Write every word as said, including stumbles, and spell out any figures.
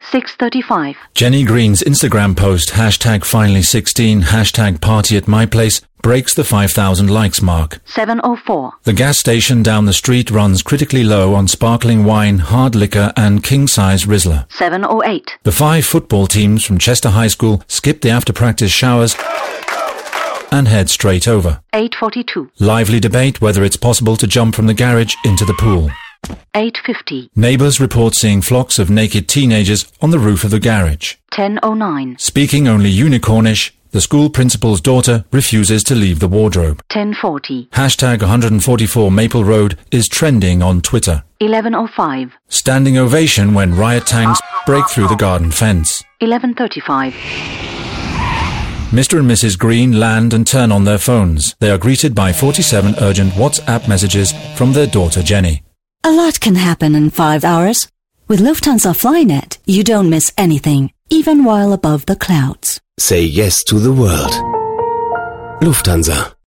six thirty-five. Jenny Green's Instagram post, hashtag finally sixteen, hashtag party at my place, breaks the five thousand likes mark. seven oh four. The gas station down the street runs critically low on sparkling wine, hard liquor and king-size Rizzler. seven oh eight. The five football teams from Chester High School skip the after-practice showers and head straight over. eight forty-two. Lively debate whether it's possible to jump from the garage into the pool. eight fifty. Neighbours report seeing flocks of naked teenagers on the roof of the garage. ten oh nine. Speaking only Unicornish, the school principal's daughter refuses to leave the wardrobe. ten forty. Hashtag one forty-four Maple Road is trending on Twitter. eleven oh five. Standing ovation when riot tanks break through the garden fence. eleven thirty-five. Mister and Missus Green land and turn on their phones. They are greeted by forty-seven urgent WhatsApp messages from their daughter Jenny. A lot can happen in five hours. With Lufthansa Flynet, you don't miss anything, even while above the clouds. Say yes to the world. Lufthansa.